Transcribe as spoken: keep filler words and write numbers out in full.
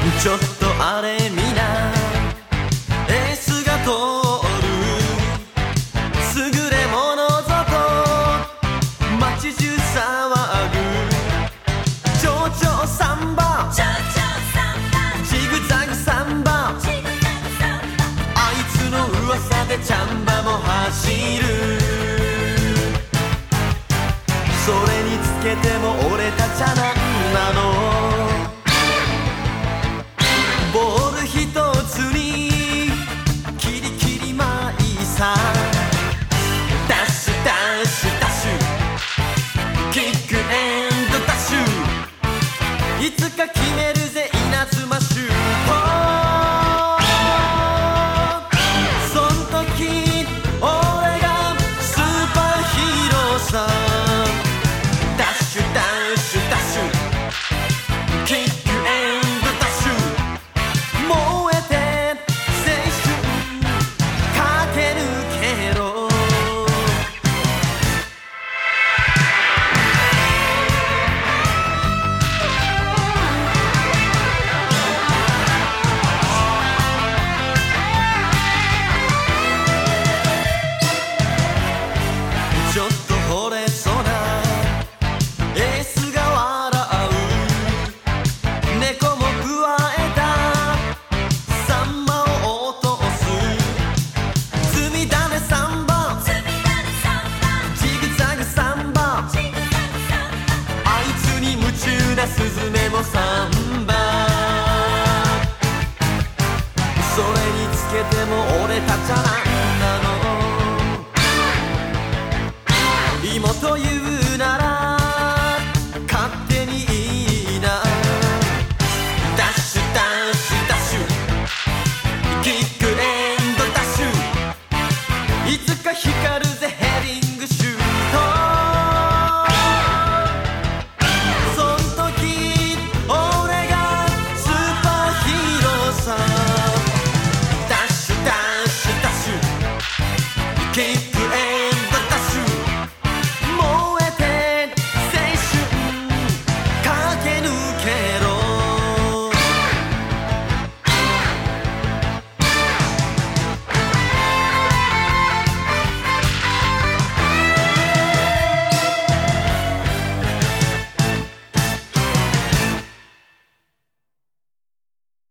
ちょっとあれ見な、エースが通る優れものぞと街中騒ぐ蝶々サンバ、ジグザグサンバ、あいつの噂でチャンバも走る。それにつけても俺たちはなんなの、ボールひとつにキリキリマイさ、ダッシュダッシュダッシュキックエンドダッシュ、いつか決めるぜ稲妻シュート、そん時俺がスーパーヒーローさ、ダッシュダッシュダッシュキックエンドダッシュ、燃えて青春駆け抜けろ。ちょっと惚れそうなエースが笑う、猫も加えたサンマを落とす、積み種サンバ、ジグザグサンバ、あいつに夢中なスズメもサンバ、それにつけても俺たちは